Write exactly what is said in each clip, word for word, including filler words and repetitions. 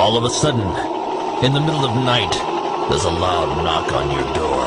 All of a sudden, in the middle of night, there's a loud knock on your door.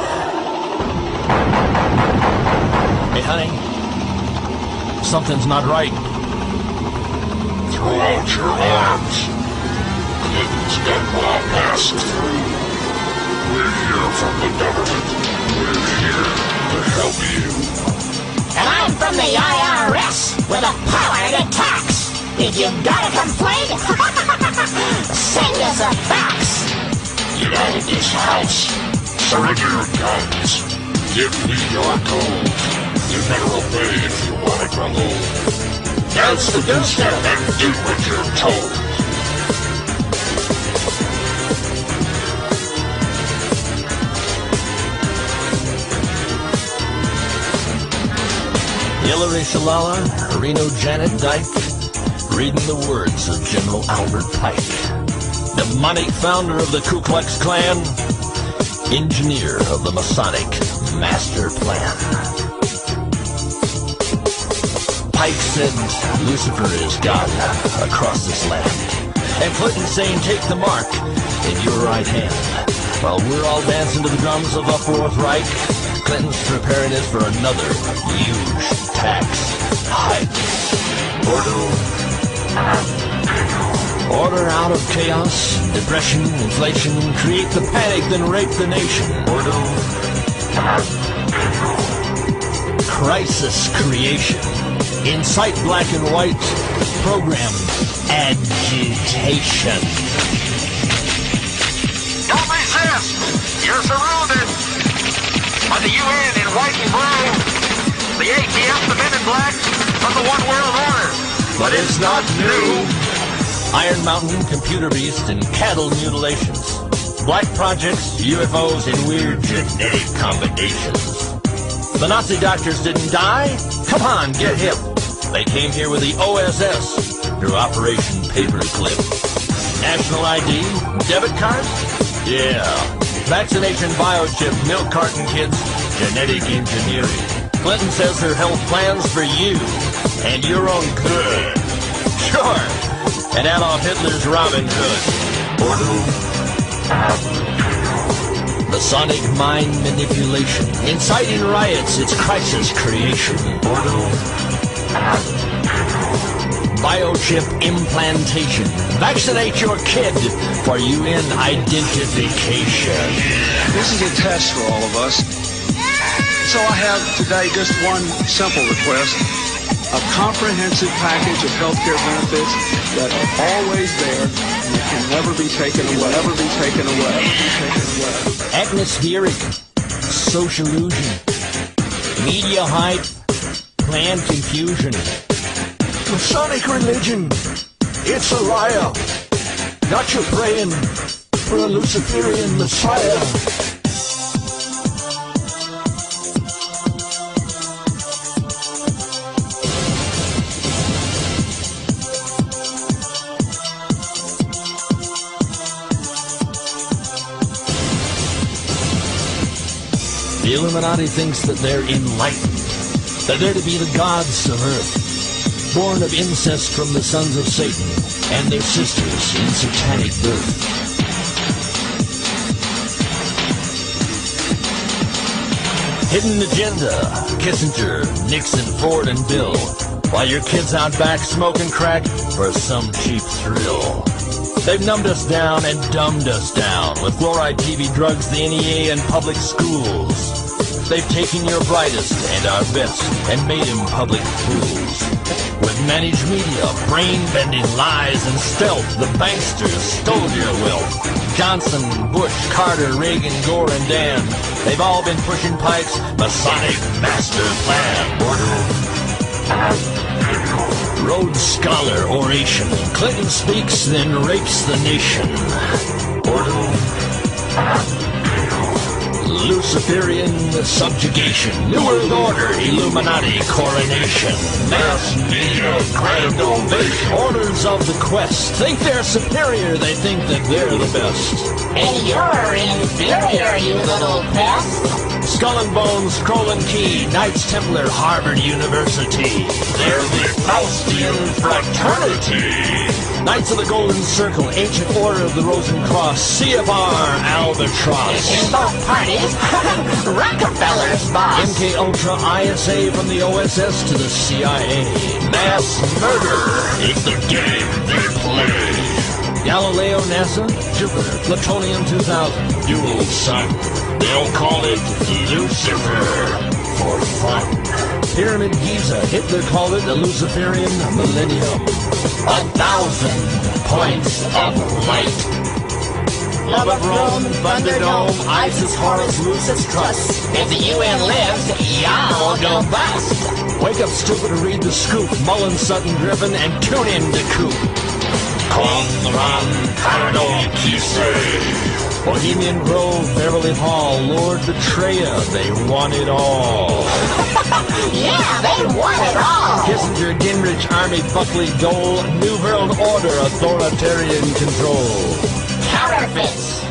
Hey, honey, something's not right. Throw out your arms. Clinton's got my mask through. We're here from the government. We're here to help you. And I'm from the I R S with the power to tax. If you've got a complaint, send us a fax. Get out of this house. Surrender your guns. Give me your gold. You better obey if you want to grow old. Dance the two-step and do what you're told. Hillary Shalala, Reno Janet Dyke, reading the words of General Albert Pike, demonic founder of the Ku Klux Klan, engineer of the Masonic Master Plan. Pike said Lucifer is God across this land, and Clinton saying take the mark in your right hand. While we're all dancing to the drums of the Fourth Reich, Clinton's preparing us for another huge tax hike. Order, order out of chaos, depression, inflation, create the panic, then rape the nation. Order, crisis creation, incite black and white, program agitation. Don't resist! You're surrounded by the U N in white and blue, the A T F, the men in black, of the One World Order. But it's not new. Iron Mountain, Computer Beast, and cattle mutilations. Black projects, U F Os, and weird genetic combinations. The Nazi doctors didn't die? Come on, get hip. They came here with the O S S through Operation Paperclip. National I D? Debit cards? Yeah. Vaccination biochip, milk carton kids, genetic engineering. Clinton says her health plans for you and your own good. Sure. And Adolf Hitler's Robin Hood. Masonic mind manipulation. Inciting riots, it's crisis creation. Biochip implantation. Vaccinate your kid for U N identification. This is a test for all of us. So I have today just one simple request. A comprehensive package of healthcare benefits that are always there and can never be taken away. Never be taken away. Atmospheric, social illusion, media hype, planned confusion. Masonic religion, it's a liar. Not you praying for a Luciferian Messiah. The Illuminati thinks that they're enlightened, that they're to be the gods of Earth, born of incest from the sons of Satan and their sisters in satanic birth. Hidden agenda, Kissinger, Nixon, Ford, and Bill, while your kid's out back smoking crack for some cheap thrill. They've numbed us down and dumbed us down with fluoride, T V, drugs, the N E A, and public schools. They've taken your brightest and our best and made them public fools. With managed media, brain-bending lies and stealth, the banksters stole your wealth. Johnson, Bush, Carter, Reagan, Gore, and Dan, they've all been pushing Pike's Masonic Master Plan. Rhodes Scholar oration. Clinton speaks, then rapes the nation. Luciferian subjugation. New World Order, Illuminati coronation. Mass media, grand ovation. Orders of the quest. Think they're superior, they think that they're the best. And you're inferior, you little pest. Skull and Bones, Scroll and Key, Knights Templar, Harvard University. They're the Faustian Fraternity. Knights of the Golden Circle, Ancient Order of the Rosencross, C F R, Albatross. In both parties, Rockefeller's boss. M K Ultra, I S A from the O S S to the C I A. Mass murder is the game they play. Galileo, NASA, Jupiter, Plutonium two thousand. Dual Sun. They'll call it Lucifer for fun. Pyramid Giza, Hitler called it the Luciferian Millennium. A thousand points of light. Love of Rome, Thunderdome, ISIS, Horus, Lucis, Trust. If the U N lives, y'all go bust. Wake up, stupid, and read the scoop. Mullen, Sutton, Griffin, and tune in to Coop. Conran, Cardinal, Kisei. Bohemian Grove, Beverly Hall, Lord Betraya, they want it all. Yeah, they want it all. Kissinger, Gingrich, Army, Buckley, Dole, New World Order, authoritarian control. Counterfeits.